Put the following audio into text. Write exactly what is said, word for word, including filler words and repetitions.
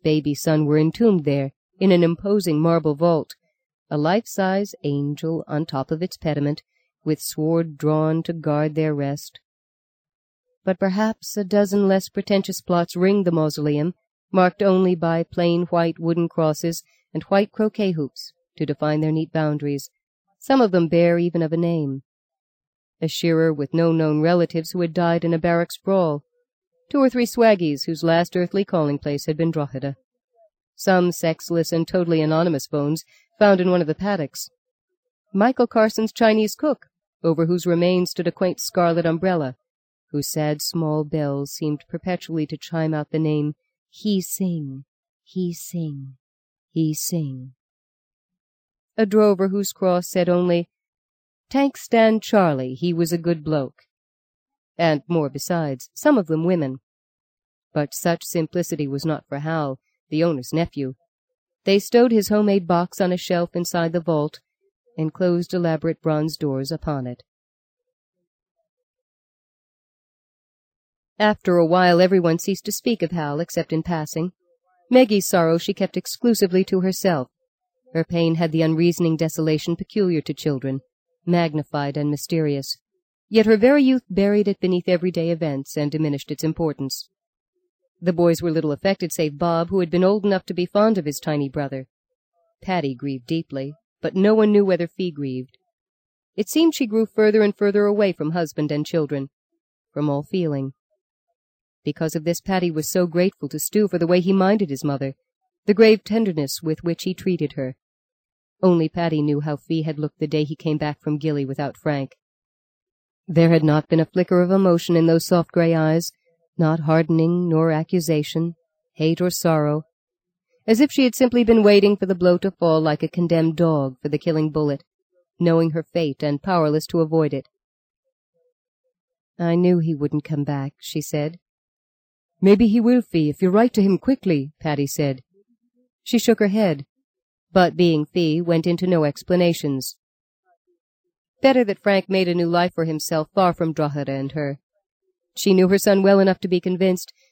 baby son were entombed there in an imposing marble vault, a life-size angel on top of its pediment, with sword drawn to guard their rest. But perhaps a dozen less pretentious plots ringed the mausoleum, marked only by plain white wooden crosses and white croquet hoops to define their neat boundaries, some of them bare even of a name. A shearer with no known relatives who had died in a barracks brawl, two or three swaggies whose last earthly calling place had been Drogheda, some sexless and totally anonymous bones found in one of the paddocks, Michael Carson's Chinese cook, over whose remains stood a quaint scarlet umbrella, whose sad small bells seemed perpetually to chime out the name He Sing, He Sing, He Sing. A drover whose cross said only, Tank Stand Charlie, he was a good bloke. And more besides, some of them women. But such simplicity was not for Hal, the owner's nephew. They stowed his homemade box on a shelf inside the vault, and closed elaborate bronze doors upon it. After a while everyone ceased to speak of Hal except in passing. Maggie's sorrow she kept exclusively to herself. Her pain had the unreasoning desolation peculiar to children, magnified and mysterious. Yet her very youth buried it beneath everyday events and diminished its importance. The boys were little affected save Bob, who had been old enough to be fond of his tiny brother. Patty grieved deeply, but no one knew whether Fee grieved. It seemed she grew further and further away from husband and children, from all feeling. Because of this, Patty was so grateful to Stu for the way he minded his mother, the grave tenderness with which he treated her. Only Patty knew how Fee had looked the day he came back from Gilly without Frank. There had not been a flicker of emotion in those soft grey eyes, not hardening nor accusation, hate or sorrow, as if she had simply been waiting for the blow to fall like a condemned dog for the killing bullet, knowing her fate and powerless to avoid it. I knew he wouldn't come back, she said. Maybe he will, Fee, if you write to him quickly, Patty said. She shook her head, but being Fee, went into no explanations. Better that Frank made a new life for himself far from Drogheda and her. She knew her son well enough to be convinced